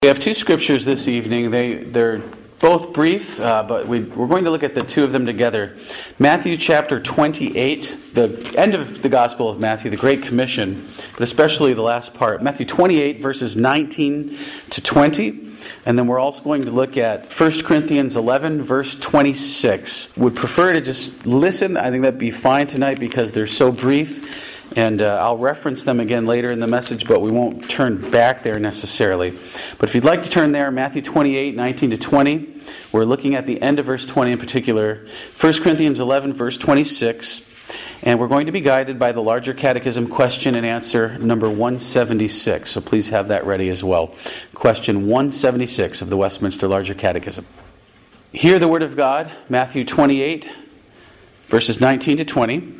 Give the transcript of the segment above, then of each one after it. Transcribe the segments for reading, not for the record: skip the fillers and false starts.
We have two scriptures this evening. They're both brief, but we're going to look at the two of them together. Matthew chapter 28, the end of the Gospel of Matthew, the Great Commission, but especially the last part. Matthew 28, verses 19 to 20. And then we're also going to look at 1 Corinthians 11, verse 26. Would prefer to just listen. I think that'd be fine tonight because they're so brief. And I'll reference them again later in the message, but we won't turn back there necessarily. But if you'd like to turn there, Matthew 28, 19 to 20. We're looking at the end of verse 20 in particular. 1 Corinthians 11, verse 26. And we're going to be guided by the larger catechism question and answer number 176. So please have that ready as well. Question 176 of the Westminster Larger Catechism. Hear the word of God, Matthew 28, verses 19 to 20.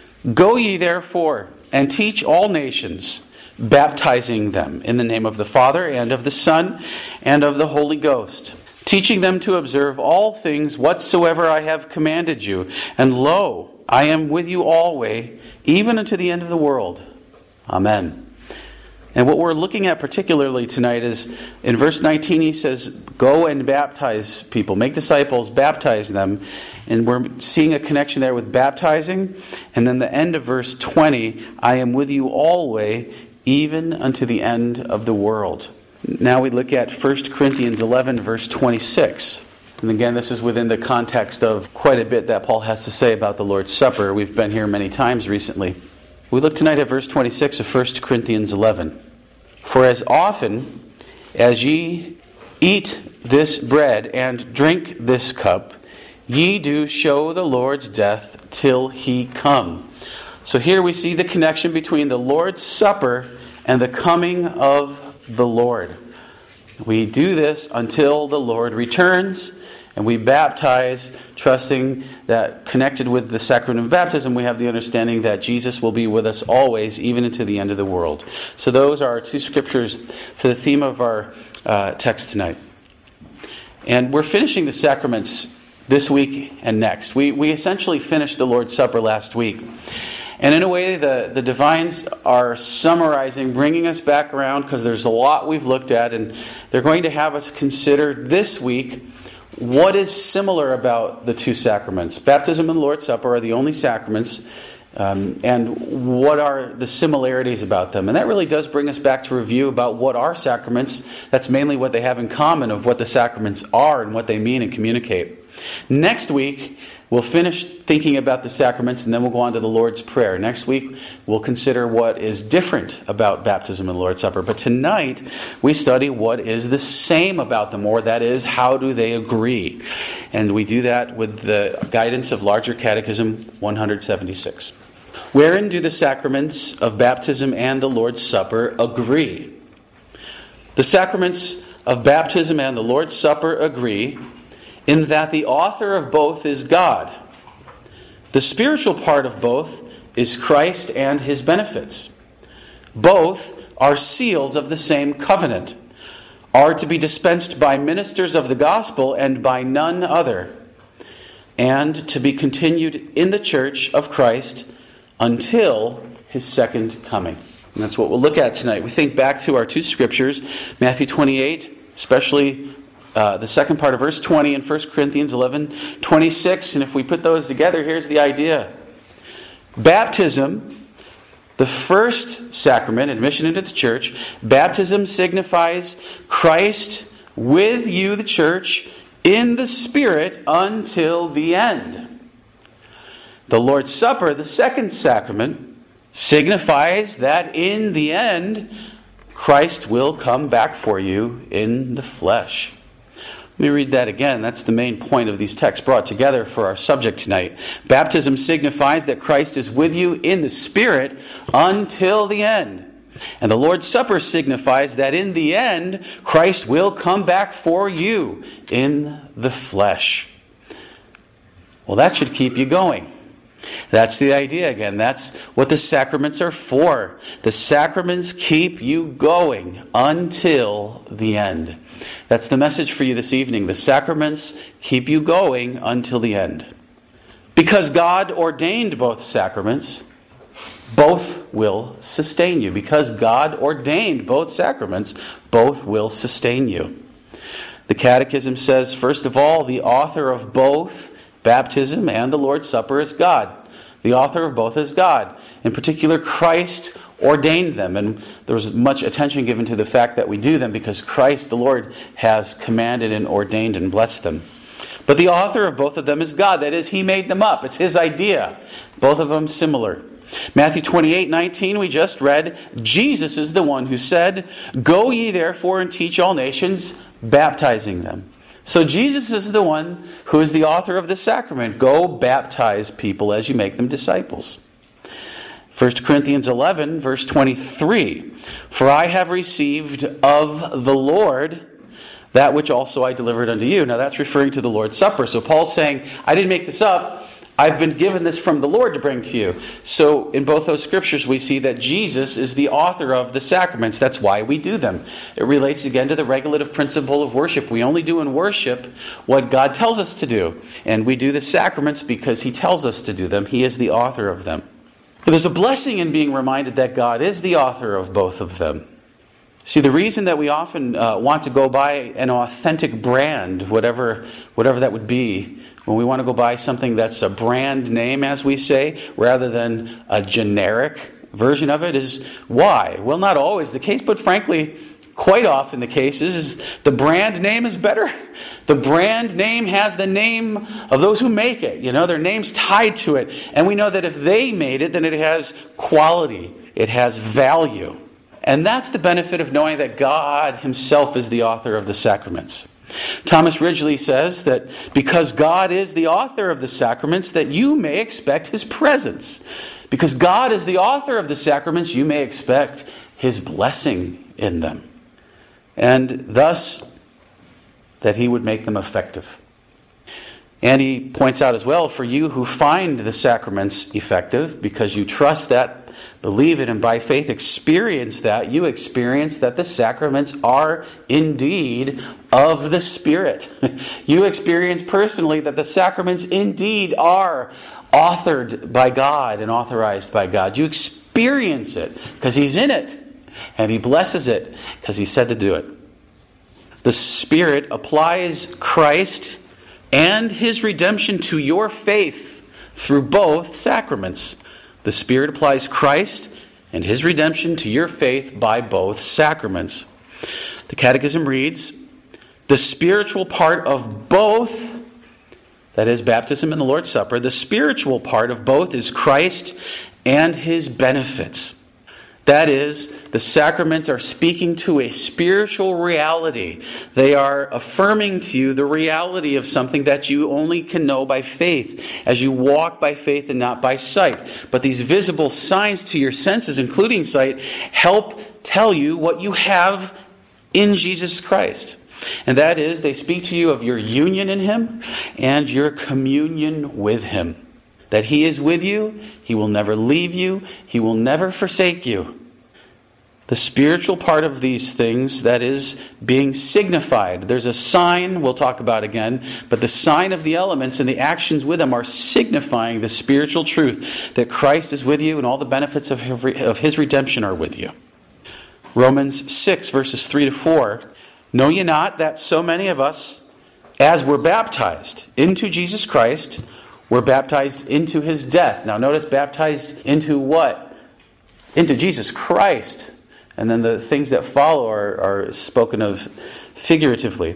Go ye therefore, and teach all nations, baptizing them in the name of the Father, and of the Son, and of the Holy Ghost, teaching them to observe all things whatsoever I have commanded you. And lo, I am with you always, even unto the end of the world. Amen. And what we're looking at particularly tonight is, in verse 19 he says, go and baptize people, make disciples, baptize them. And we're seeing a connection there with baptizing. And then the end of verse 20, I am with you always, even unto the end of the world. Now we look at 1 Corinthians 11, verse 26. And again, this is within the context of quite a bit that Paul has to say about the Lord's Supper. We've been here many times recently. We look tonight at verse 26 of 1 Corinthians 11. For as often as ye eat this bread and drink this cup, ye do show the Lord's death till he come. So here we see the connection between the Lord's Supper and the coming of the Lord. We do this until the Lord returns, and we baptize, trusting that connected with the sacrament of baptism, we have the understanding that Jesus will be with us always, even into the end of the world. So those are our two scriptures for the theme of our text tonight. And we're finishing the sacraments this week and next. We essentially finished the Lord's Supper last week. And in a way, the divines are summarizing, bringing us back around, because there's a lot we've looked at, and they're going to have us consider this week what is similar about the two sacraments. Baptism and the Lord's Supper are the only sacraments, and what are the similarities about them. And that really does bring us back to review about what are sacraments. That's mainly what they have in common of what the sacraments are and what they mean and communicate. Next week, we'll finish thinking about the sacraments, and then we'll go on to the Lord's Prayer. Next week, we'll consider what is different about baptism and the Lord's Supper. But tonight, we study what is the same about them, or that is, how do they agree? And we do that with the guidance of Larger Catechism 176. Wherein do the sacraments of baptism and the Lord's Supper agree? The sacraments of baptism and the Lord's Supper agree in that the author of both is God. The spiritual part of both is Christ and His benefits. Both are seals of the same covenant, are to be dispensed by ministers of the gospel and by none other, and to be continued in the church of Christ until His second coming. And that's what we'll look at tonight. We think back to our two scriptures, Matthew 28, especially the second part of verse 20 and 1 Corinthians 11, 26. And if we put those together, here's the idea. Baptism, the first sacrament, admission into the church, baptism signifies Christ with you, the church, in the Spirit until the end. The Lord's Supper, the second sacrament, signifies that in the end, Christ will come back for you in the flesh. Let me read that again. That's the main point of these texts brought together for our subject tonight. Baptism signifies that Christ is with you in the Spirit until the end. And the Lord's Supper signifies that in the end, Christ will come back for you in the flesh. Well, that should keep you going. That's the idea again. That's what the sacraments are for. The sacraments keep you going until the end. That's the message for you this evening. The sacraments keep you going until the end. Because God ordained both sacraments, both will sustain you. Because God ordained both sacraments, both will sustain you. The Catechism says, first of all, the author of both baptism and the Lord's Supper is God. The author of both is God. In particular, Christ ordained them. And there was much attention given to the fact that we do them because Christ, the Lord, has commanded and ordained and blessed them. But the author of both of them is God. That is, He made them up. It's His idea. Both of them similar. Matthew 28:19, we just read, Jesus is the one who said, "Go ye therefore and teach all nations, baptizing them." So Jesus is the one who is the author of the sacrament. Go baptize people as you make them disciples. 1 Corinthians 11, verse 23, "For I have received of the Lord that which also I delivered unto you." Now that's referring to the Lord's Supper. So Paul's saying, I didn't make this up. I've been given this from the Lord to bring to you. So in both those scriptures we see that Jesus is the author of the sacraments. That's why we do them. It relates again to the regulative principle of worship. We only do in worship what God tells us to do. And we do the sacraments because He tells us to do them. He is the author of them. But there's a blessing in being reminded that God is the author of both of them. See, the reason that we often want to go buy an authentic brand, whatever that would be, when we want to go buy something that's a brand name, as we say, rather than a generic version of it, is why? Well, not always the case, but frankly, quite often the case is the brand name is better. The brand name has the name of those who make it. Their name's tied to it. And we know that if they made it, then it has quality. It has value. And that's the benefit of knowing that God Himself is the author of the sacraments. Thomas Ridgely says that because God is the author of the sacraments, that you may expect His presence. Because God is the author of the sacraments, you may expect His blessing in them. And thus, that He would make them effective. And he points out as well, for you who find the sacraments effective, because you trust that, believe it, and by faith experience that, you experience that the sacraments are indeed of the Spirit. You experience personally that the sacraments indeed are authored by God and authorized by God. You experience it because He's in it, and He blesses it because He said to do it. The Spirit applies Christ and His redemption to your faith through both sacraments. The Spirit applies Christ and His redemption to your faith by both sacraments. The Catechism reads, the spiritual part of both, that is baptism and the Lord's Supper, the spiritual part of both is Christ and His benefits. That is, the sacraments are speaking to a spiritual reality. They are affirming to you the reality of something that you only can know by faith, as you walk by faith and not by sight. But these visible signs to your senses, including sight, help tell you what you have in Jesus Christ. And that is, they speak to you of your union in Him and your communion with Him. That He is with you, He will never leave you, He will never forsake you. The spiritual part of these things, that is being signified. There's a sign we'll talk about again, but the sign of the elements and the actions with them are signifying the spiritual truth that Christ is with you and all the benefits of His redemption are with you. Romans 6, verses 3 to 4. Know ye not that so many of us, as were baptized into Jesus Christ, were baptized into His death. Now notice, baptized into what? Into Jesus Christ. And then the things that follow are spoken of figuratively.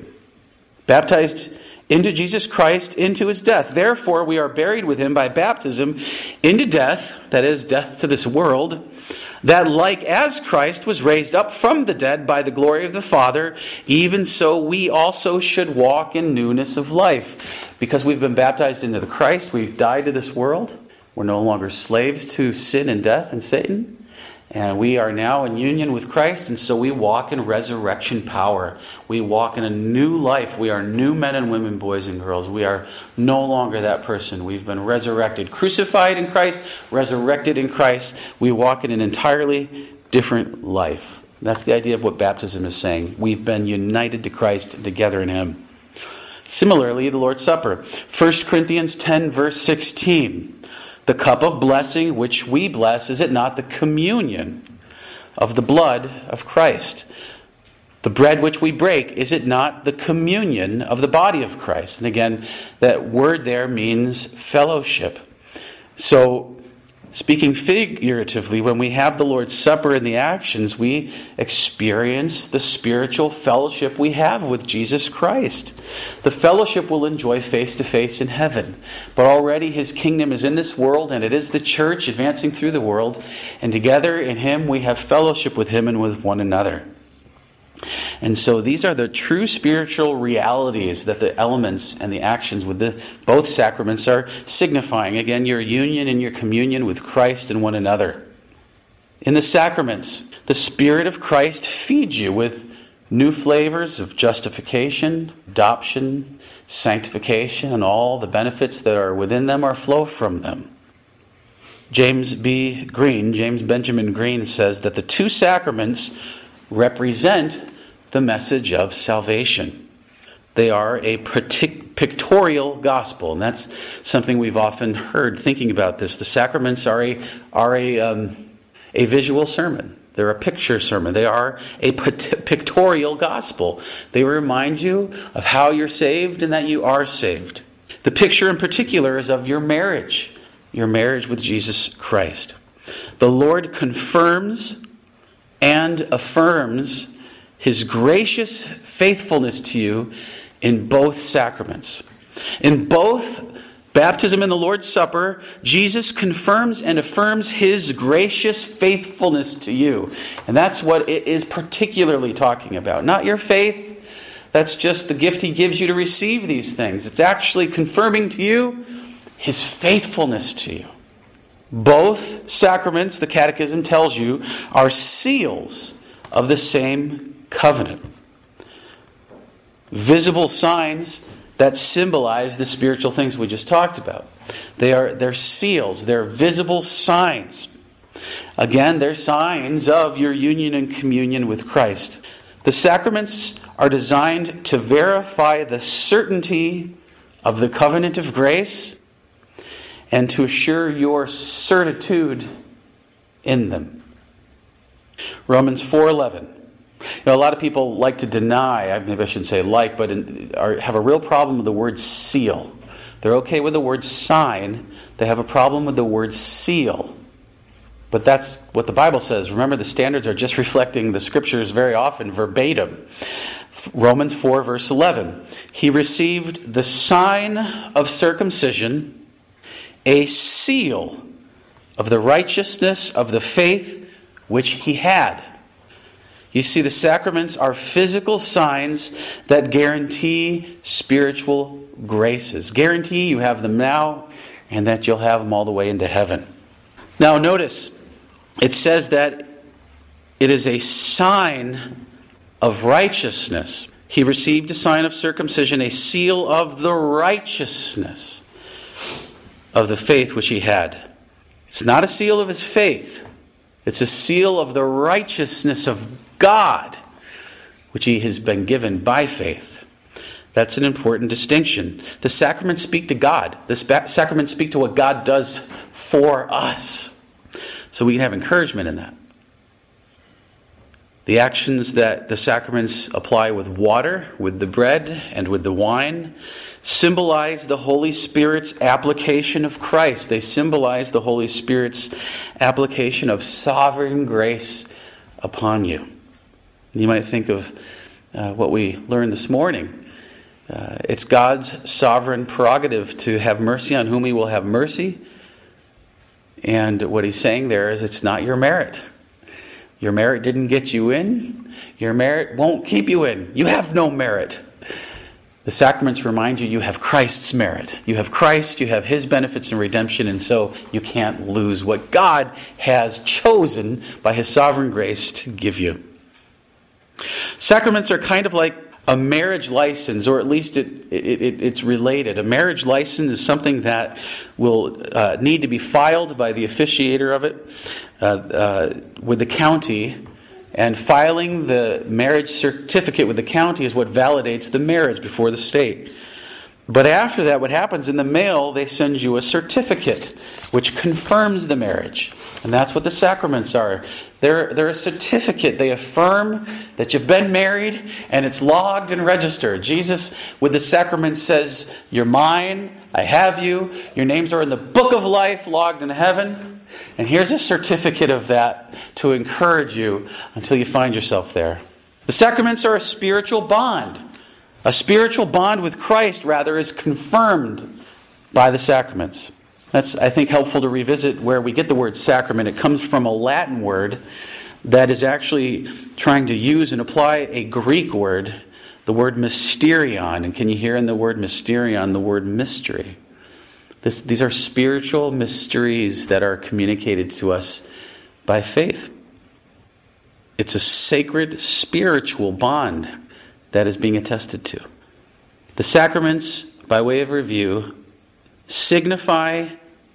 Baptized into Jesus Christ, into His death. Therefore we are buried with Him by baptism into death, that is, death to this world, that like as Christ was raised up from the dead by the glory of the Father, even so we also should walk in newness of life. Because we've been baptized into the Christ, we've died to this world. We're no longer slaves to sin and death and Satan. And we are now in union with Christ, and so we walk in resurrection power. We walk in a new life. We are new men and women, boys and girls. We are no longer that person. We've been resurrected, crucified in Christ, resurrected in Christ. We walk in an entirely different life. That's the idea of what baptism is saying. We've been united to Christ and together in Him. Similarly, the Lord's Supper. 1 Corinthians 10, verse 16. The cup of blessing which we bless, is it not the communion of the blood of Christ? The bread which we break, is it not the communion of the body of Christ? And again, that word there means fellowship. So, speaking figuratively, when we have the Lord's Supper in the actions, we experience the spiritual fellowship we have with Jesus Christ. The fellowship we'll enjoy face to face in heaven. But already His kingdom is in this world, and it is the church advancing through the world. And together in Him we have fellowship with Him and with one another. And so these are the true spiritual realities that the elements and the actions with both sacraments are signifying. Again, your union and your communion with Christ and one another. In the sacraments, the Spirit of Christ feeds you with new flavors of justification, adoption, sanctification, and all the benefits that are within them or flow from them. James Benjamin Green says that the two sacraments represent the message of salvation. They are a pictorial gospel, and that's something we've often heard thinking about this. The sacraments are a visual sermon. They're a picture sermon. They are a pictorial gospel. They remind you of how you're saved and that you are saved. The picture in particular is of your marriage with Jesus Christ. The Lord confirms and affirms His gracious faithfulness to you in both sacraments. In both baptism and the Lord's Supper, Jesus confirms and affirms His gracious faithfulness to you. And that's what it is particularly talking about. Not your faith. That's just the gift He gives you to receive these things. It's actually confirming to you His faithfulness to you. Both sacraments, the Catechism tells you, are seals of the same covenant. Visible signs that symbolize the spiritual things we just talked about. They're seals. They're visible signs. Again, they're signs of your union and communion with Christ. The sacraments are designed to verify the certainty of the covenant of grace and to assure your certitude in them. Romans 4:11. A lot of people like to deny, maybe I shouldn't say like, but have a real problem with the word seal. They're okay with the word sign. They have a problem with the word seal. But that's what the Bible says. Remember, the standards are just reflecting the Scriptures very often verbatim. Romans 4 verse 11. He received the sign of circumcision, a seal of the righteousness of the faith which he had. You see, the sacraments are physical signs that guarantee spiritual graces. Guarantee you have them now and that you'll have them all the way into heaven. Now notice, it says that it is a sign of righteousness. He received a sign of circumcision, a seal of the righteousness of the faith which he had. It's not a seal of his faith. It's a seal of the righteousness of God, which he has been given by faith. That's an important distinction. The sacraments speak to God. The sacraments speak to what God does for us. So we can have encouragement in that. The actions that the sacraments apply with water, with the bread, and with the wine symbolize the Holy Spirit's application of Christ. They symbolize the Holy Spirit's application of sovereign grace upon you. You might think of what we learned this morning. It's God's sovereign prerogative to have mercy on whom He will have mercy. And what He's saying there is it's not your merit. Your merit didn't get you in. Your merit won't keep you in. You have no merit. The sacraments remind you have Christ's merit. You have Christ, you have His benefits and redemption, and so you can't lose what God has chosen by His sovereign grace to give you. Sacraments are kind of like a marriage license, or at least it's related. A marriage license is something that will need to be filed by the officiator of it with the county, and filing the marriage certificate with the county is what validates the marriage before the state. But after that, what happens in the mail, they send you a certificate which confirms the marriage. And that's what the sacraments are. They're a certificate. They affirm that you've been married and it's logged and registered. Jesus, with the sacrament, says, "You're mine, I have you, your names are in the book of life logged in heaven." And here's a certificate of that to encourage you until you find yourself there. The sacraments are a spiritual bond. A spiritual bond with Christ, rather, is confirmed by the sacraments. That's, I think, helpful to revisit where we get the word sacrament. It comes from a Latin word that is actually trying to use and apply a Greek word, the word mysterion. And can you hear in the word mysterion the word mystery? These are spiritual mysteries that are communicated to us by faith. It's a sacred spiritual bond that is being attested to. The sacraments, by way of review, signify,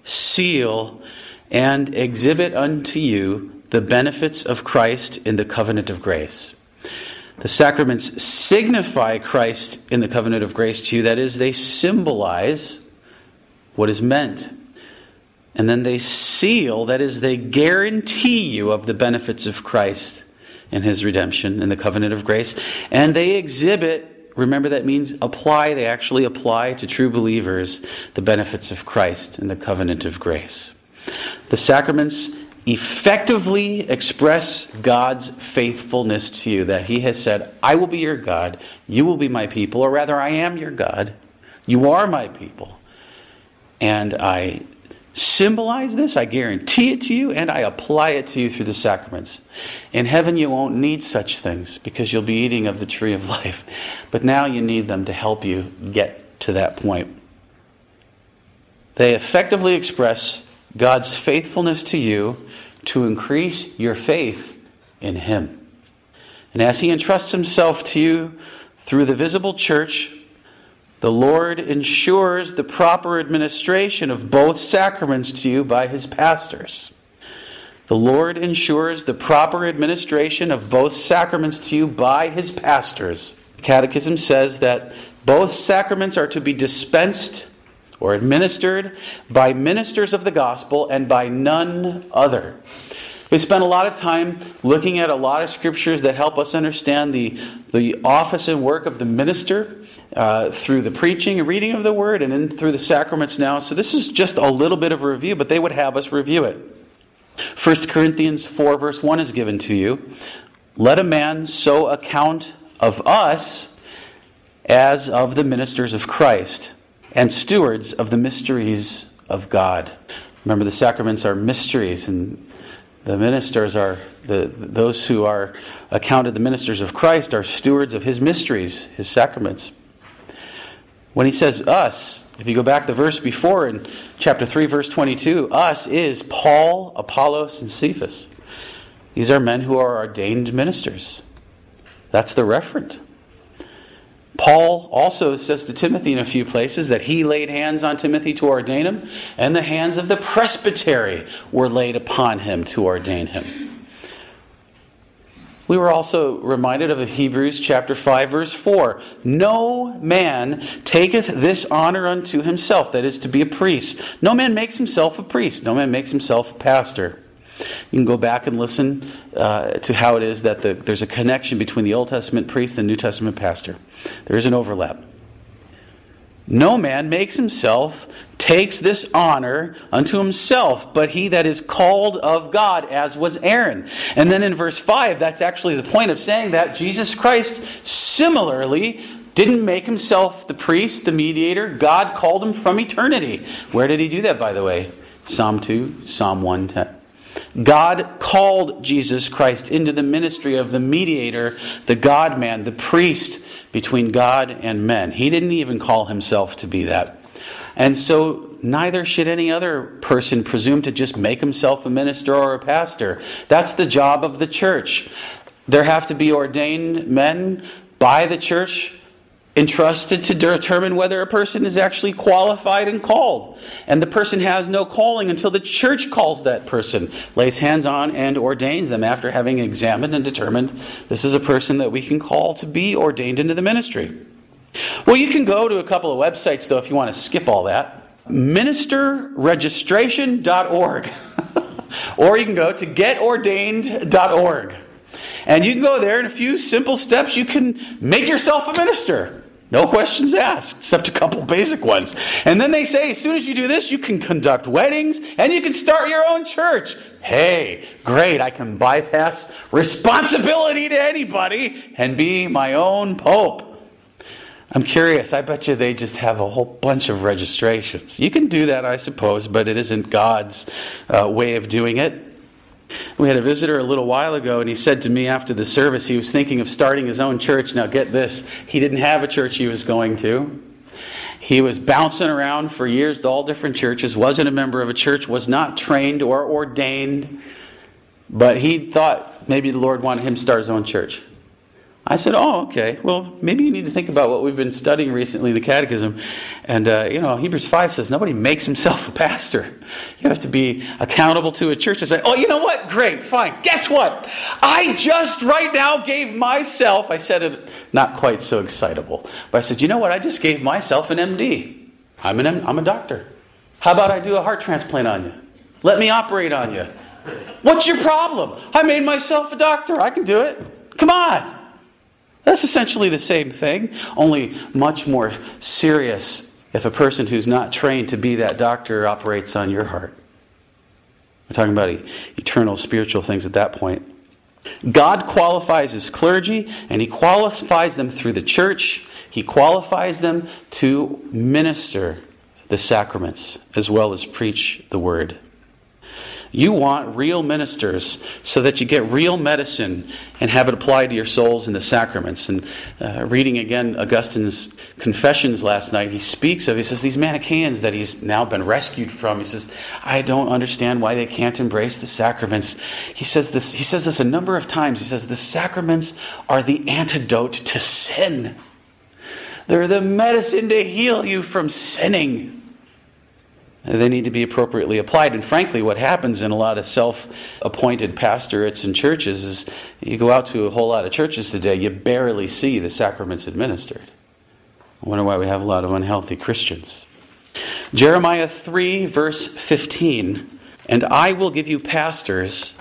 seal, and exhibit unto you the benefits of Christ in the covenant of grace. The sacraments signify Christ in the covenant of grace to you. That is, they symbolize what is meant. And then they seal, that is, they guarantee you of the benefits of Christ in His redemption in the covenant of grace. And they exhibit, remember that means apply, they actually apply to true believers the benefits of Christ in the covenant of grace. The sacraments effectively express God's faithfulness to you, that He has said, "I will be your God, you will be my people," or rather, "I am your God, you are my people. And I symbolize this, I guarantee it to you, and I apply it to you through the sacraments." In heaven you won't need such things because you'll be eating of the tree of life. But now you need them to help you get to that point. They effectively express God's faithfulness to you to increase your faith in Him. And as He entrusts Himself to you through the visible church, the Lord ensures the proper administration of both sacraments to you by His pastors. The Lord ensures the proper administration of both sacraments to you by His pastors. The Catechism says that both sacraments are to be dispensed or administered by ministers of the gospel and by none other. We spent a lot of time looking at a lot of scriptures that help us understand the office and work of the minister through the preaching and reading of the Word and then through the sacraments now. So this is just a little bit of a review, but they would have us review it. 1 Corinthians 4 verse 1 is given to you. "Let a man so account of us as of the ministers of Christ and stewards of the mysteries of God." Remember, the sacraments are mysteries, and the ministers are, those who are accounted the ministers of Christ are stewards of His mysteries, His sacraments. When he says us, if you go back the verse before in chapter 3 verse 22, us is Paul, Apollos, and Cephas. These are men who are ordained ministers. That's the referent. Paul also says to Timothy in a few places that he laid hands on Timothy to ordain him, and the hands of the presbytery were laid upon him to ordain him. We were also reminded of Hebrews chapter 5 verse 4. "No man taketh this honor unto himself," that is, to be a priest. "No man makes himself a priest. No man makes himself a pastor." You can go back and listen to how it is that there's a connection between the Old Testament priest and the New Testament pastor. There is an overlap. "No man makes himself, takes this honor unto himself, but he that is called of God, as was Aaron." And then in verse 5, that's actually the point of saying that Jesus Christ similarly didn't make Himself the priest, the mediator. God called Him from eternity. Where did He do that, by the way? Psalm 2, Psalm 110. God called Jesus Christ into the ministry of the mediator, the God-man, the priest between God and men. He didn't even call Himself to be that. And so neither should any other person presume to just make himself a minister or a pastor. That's the job of the church. There have to be ordained men by the church entrusted to determine whether a person is actually qualified and called. And the person has no calling until the church calls that person, lays hands on and ordains them after having examined and determined this is a person that we can call to be ordained into the ministry. Well, you can go to a couple of websites, though, if you want to skip all that. Ministerregistration.org. Or you can go to getordained.org. And you can go there in a few simple steps. You can make yourself a minister. No questions asked, except a couple basic ones. And then they say, as soon as you do this, you can conduct weddings and you can start your own church. Hey, great, I can bypass responsibility to anybody and be my own pope. I'm curious, I bet you they just have a whole bunch of registrations. You can do that, I suppose, but it isn't God's way of doing it. We had a visitor a little while ago, and he said to me after the service he was thinking of starting his own church. Now get this, he didn't have a church he was going to. He was bouncing around for years to all different churches, wasn't a member of a church, was not trained or ordained, but he thought maybe the Lord wanted him to start his own church. I said, oh, okay. Well, maybe you need to think about what we've been studying recently, the Catechism. And, Hebrews 5 says nobody makes himself a pastor. You have to be accountable to a church and say, oh, you know what? Great, fine. Guess what? I just right now gave myself, I said it not quite so excitable, but I said, you know what? I just gave myself an MD. I'm a doctor. How about I do a heart transplant on you? Let me operate on you. What's your problem? I made myself a doctor. I can do it. Come on. That's essentially the same thing, only much more serious if a person who's not trained to be that doctor operates on your heart. We're talking about eternal spiritual things at that point. God qualifies His clergy, and He qualifies them through the church. He qualifies them to minister the sacraments as well as preach the Word. You want real ministers so that you get real medicine and have it applied to your souls in the sacraments. And reading again Augustine's Confessions last night, he says, these Manichaeans that he's now been rescued from, he says, I don't understand why they can't embrace the sacraments. He says this a number of times. He says, the sacraments are the antidote to sin. They're the medicine to heal you from sinning. They need to be appropriately applied. And frankly, what happens in a lot of self-appointed pastorates and churches is you go out to a whole lot of churches today, you barely see the sacraments administered. I wonder why we have a lot of unhealthy Christians. Jeremiah 3, verse 15. And I will give you pastors,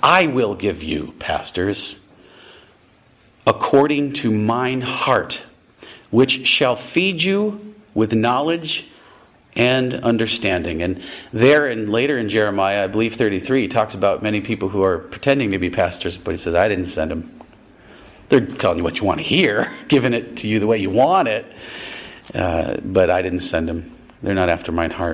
according to mine heart, which shall feed you with knowledge and understanding. And there and later in Jeremiah, I believe 33, he talks about many people who are pretending to be pastors, but he says, I didn't send them. They're telling you what you want to hear, giving it to you the way you want it, but I didn't send them. They're not after mine heart.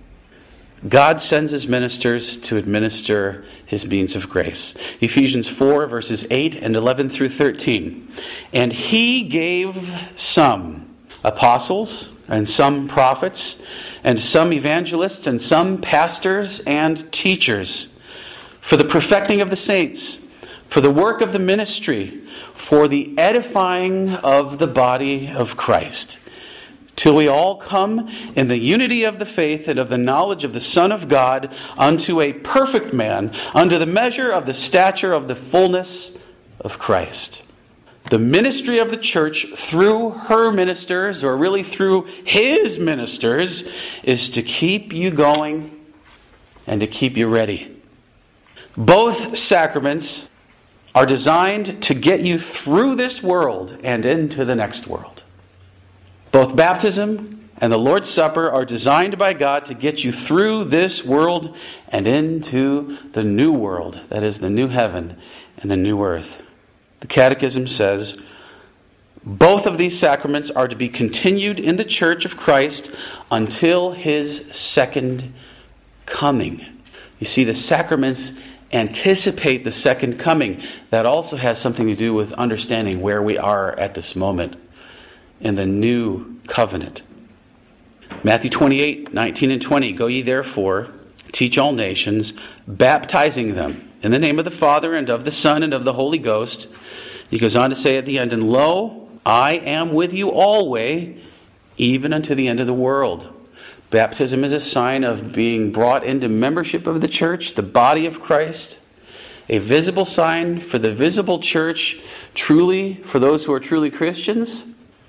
God sends His ministers to administer His means of grace. Ephesians 4, verses 8 and 11 through 13. And He gave some apostles, and some prophets, and some evangelists, and some pastors and teachers, for the perfecting of the saints, for the work of the ministry, for the edifying of the body of Christ, till we all come in the unity of the faith and of the knowledge of the Son of God, unto a perfect man, unto the measure of the stature of the fullness of Christ. The ministry of the church through her ministers, or really through His ministers, is to keep you going and to keep you ready. Both sacraments are designed to get you through this world and into the next world. Both baptism and the Lord's Supper are designed by God to get you through this world and into the new world, that is, the new heaven and the new earth. The Catechism says, both of these sacraments are to be continued in the Church of Christ until His second coming. You see, the sacraments anticipate the second coming. That also has something to do with understanding where we are at this moment in the new covenant. Matthew 28, 19 and 20. Go ye therefore, teach all nations, baptizing them in the name of the Father, and of the Son, and of the Holy Ghost. He goes on to say at the end, and lo, I am with you always, even unto the end of the world. Baptism is a sign of being brought into membership of the church, the body of Christ. A visible sign for the visible church, truly, for those who are truly Christians.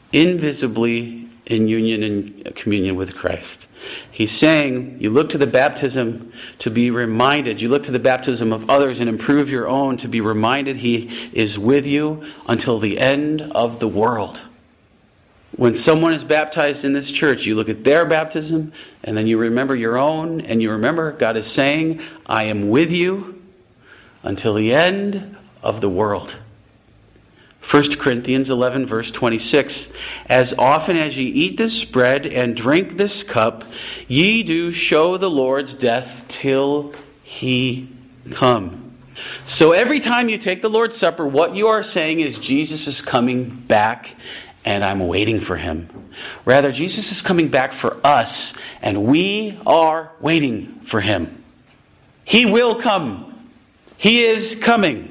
invisibly in union and communion with Christ. He's saying you look to the baptism to be reminded. You look to the baptism of others and improve your own to be reminded He is with you until the end of the world. When someone is baptized in this church, you look at their baptism and then you remember your own, and you remember God is saying, I am with you until the end of the world. 1 Corinthians 11 verse 26, as often as ye eat this bread and drink this cup, ye do show the Lord's death till He come. So every time you take the Lord's Supper, what you are saying is Jesus is coming back and I'm waiting for Him. Rather, Jesus is coming back for us and we are waiting for Him. He will come. He is coming.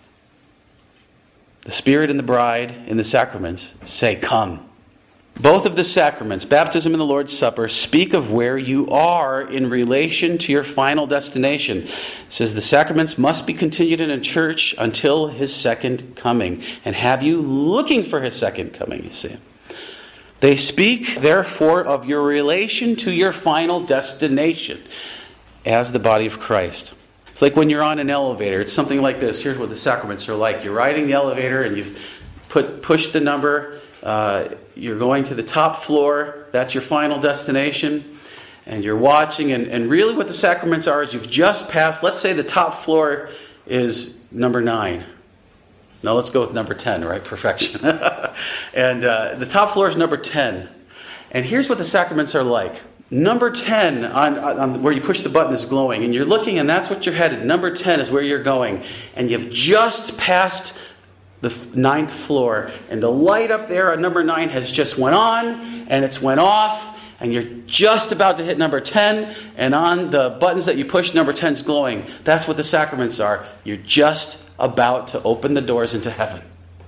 The Spirit and the bride in the sacraments say, come. Both of the sacraments, baptism and the Lord's Supper, speak of where you are in relation to your final destination. It says the sacraments must be continued in a church until His second coming, and have you looking for His second coming, you see. They speak, therefore, of your relation to your final destination as the body of Christ. It's like when you're on an elevator. It's something like this. Here's what the sacraments are like. You're riding the elevator and you've pushed the number. You're going to the top floor. That's your final destination. And you're watching. And really what the sacraments are is you've just passed. Let's say the top floor is number 9. No, let's go with number 10, right? Perfection. And the top floor is number 10. And here's what the sacraments are like. Number 10 on where you push the button is glowing, and you're looking, and that's what you're headed. Number 10 is where you're going, and you've just passed the 9th floor, and the light up there on number 9 has just went on, and it's went off, and you're just about to hit number 10, and on the buttons that you push, number 10 is glowing. That's what the sacraments are. You're just about to open the doors into heaven.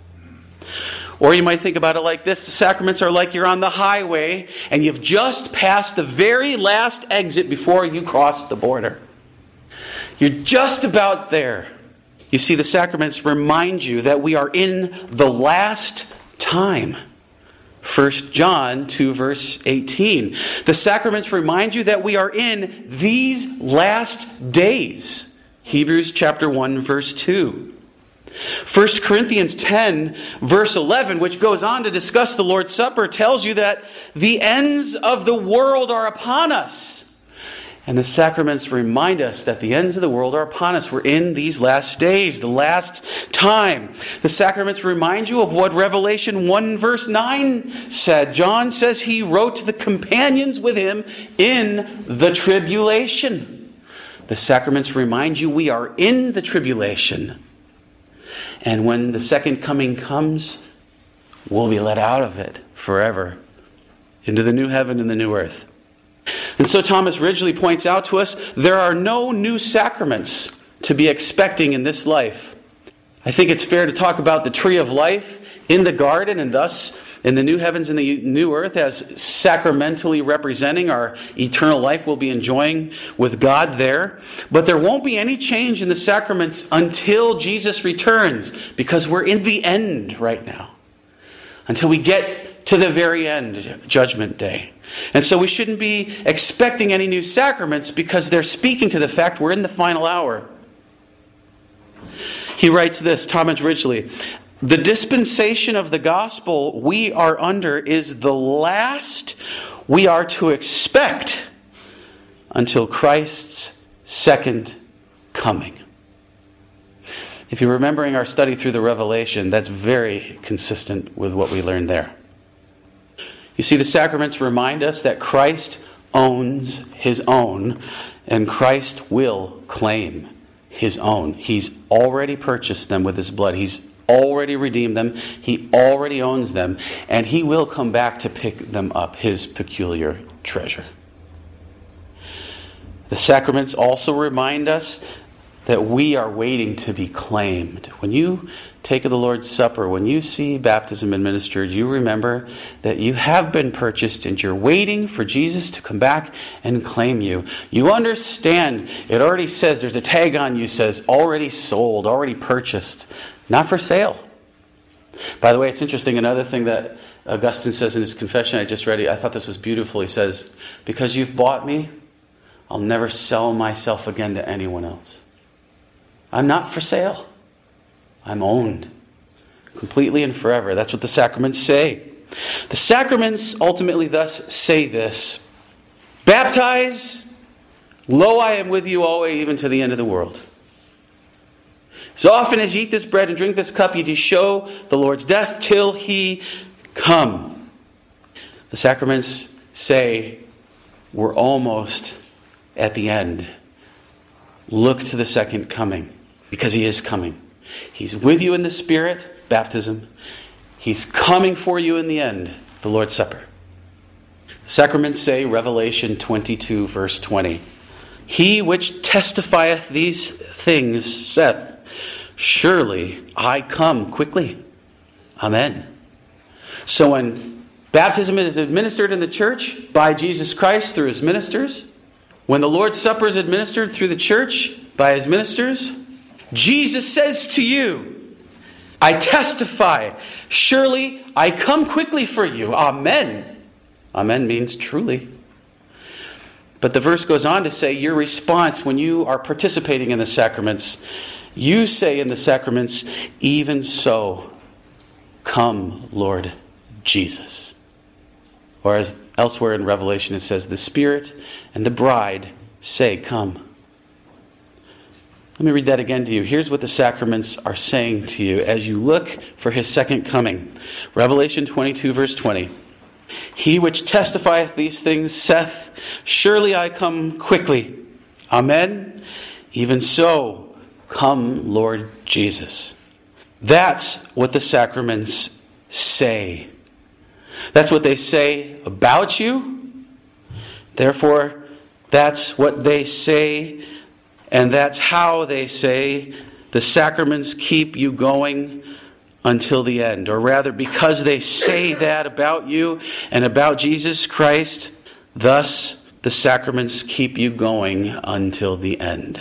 Or you might think about it like this. The sacraments are like you're on the highway and you've just passed the very last exit before you cross the border. You're just about there. You see, the sacraments remind you that we are in the last time. 1 John 2 verse 18. The sacraments remind you that we are in these last days. Hebrews chapter 1 verse 2. 1 Corinthians 10 verse 11, which goes on to discuss the Lord's Supper, tells you that the ends of the world are upon us. And the sacraments remind us that the ends of the world are upon us. We're in these last days, the last time. The sacraments remind you of what Revelation 1 verse 9 said. John says he wrote to the companions with him in the tribulation. The sacraments remind you we are in the tribulation. And when the second coming comes, we'll be let out of it forever into the new heaven and the new earth. And so Thomas Ridgely points out to us, there are no new sacraments to be expecting in this life. I think it's fair to talk about the tree of life in the garden and thus in the new heavens and the new earth as sacramentally representing our eternal life we'll be enjoying with God there. But there won't be any change in the sacraments until Jesus returns, because we're in the end right now. Until we get to the very end, Judgment Day. And so we shouldn't be expecting any new sacraments because they're speaking to the fact we're in the final hour. He writes this, Thomas Ridgely, the dispensation of the gospel we are under is the last we are to expect until Christ's second coming. If you're remembering our study through the Revelation, that's very consistent with what we learned there. You see, the sacraments remind us that Christ owns His own, and Christ will claim His own. He's already purchased them with His blood. He's already redeemed them. He already owns them. And He will come back to pick them up, His peculiar treasure. The sacraments also remind us that we are waiting to be claimed. When you take the Lord's Supper, when you see baptism administered, you remember that you have been purchased and you're waiting for Jesus to come back and claim you. You understand, it already says, there's a tag on you that says, already sold, already purchased, not for sale. By the way, it's interesting. Another thing that Augustine says in his confession, I just read it. I thought this was beautiful. He says, because you've bought me, I'll never sell myself again to anyone else. I'm not for sale. I'm owned completely and forever. That's what the sacraments say. The sacraments ultimately thus say this: baptize, lo, I am with you always, even to the end of the world. So often as you eat this bread and drink this cup, you do show the Lord's death till He come. The sacraments say we're almost at the end. Look to the second coming, because He is coming. He's with you in the Spirit, baptism. He's coming for you in the end, the Lord's Supper. The sacraments say, Revelation 22, verse 20, He which testifieth these things saith, surely I come quickly. Amen. So when baptism is administered in the church by Jesus Christ through His ministers, when the Lord's Supper is administered through the church by His ministers, Jesus says to you, I testify, surely I come quickly for you. Amen. Amen means truly. But the verse goes on to say your response when you are participating in the sacraments, you say in the sacraments, even so, come, Lord Jesus. Or as elsewhere in Revelation it says, the Spirit and the bride say, come. Let me read that again to you. Here's what the sacraments are saying to you as you look for His second coming. Revelation 22, verse 20. He which testifieth these things saith, surely I come quickly. Amen. Even so, come, Lord Jesus. That's what the sacraments say. That's what they say about you. Therefore, that's what they say, and that's how they say the sacraments keep you going until the end. Or rather, because they say that about you and about Jesus Christ, thus the sacraments keep you going until the end.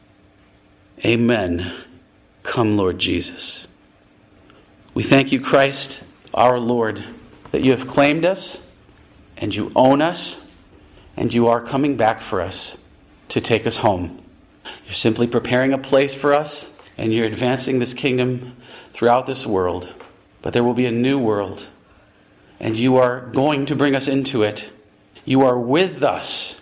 Amen. Come, Lord Jesus. We thank you, Christ, our Lord, that you have claimed us, and you own us, and you are coming back for us to take us home. You're simply preparing a place for us, and you're advancing this kingdom throughout this world. But there will be a new world, and you are going to bring us into it. You are with us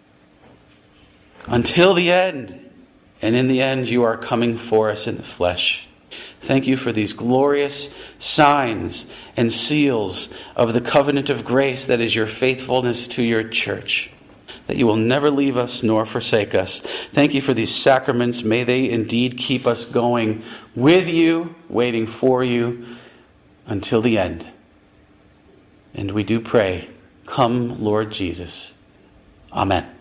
until the end, and in the end you are coming for us in the flesh. Thank you for these glorious signs and seals of the covenant of grace that is your faithfulness to your church, that you will never leave us nor forsake us. Thank you for these sacraments. May they indeed keep us going with you, waiting for you until the end. And we do pray, come, Lord Jesus. Amen.